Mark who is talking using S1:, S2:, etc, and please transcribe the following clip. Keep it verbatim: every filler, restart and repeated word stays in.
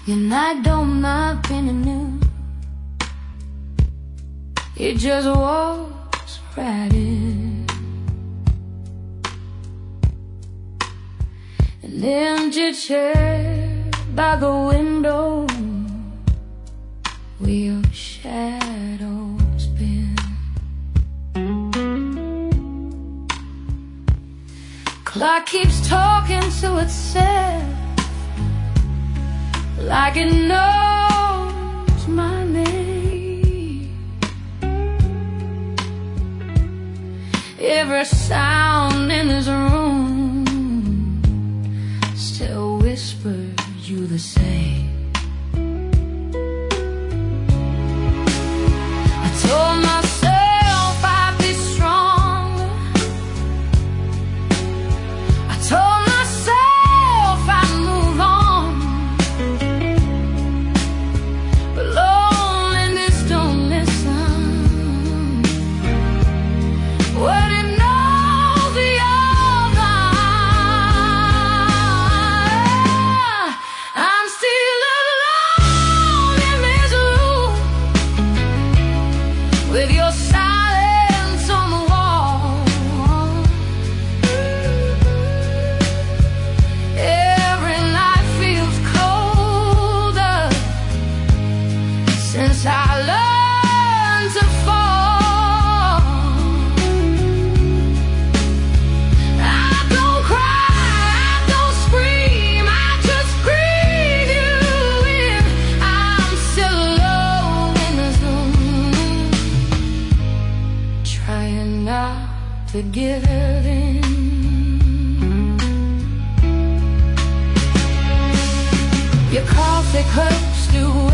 S1: Your night don't mind being new. It just walks right in. An empty chair by the window where your shadow's been. Clock keeps talking to itself like it knows my name. Every sound in this room still whispers you the same. I told myself I'd be stronger. I told myself I'd move on, but loneliness don't listen. What it knows the other. I'm still alone in this room with your silence on the wall. Every night feels colder since I learned to fall. I don't cry, I don't scream, I just breathe you in. I'm still alone in this room, trying not to give it in. Your coffee cup still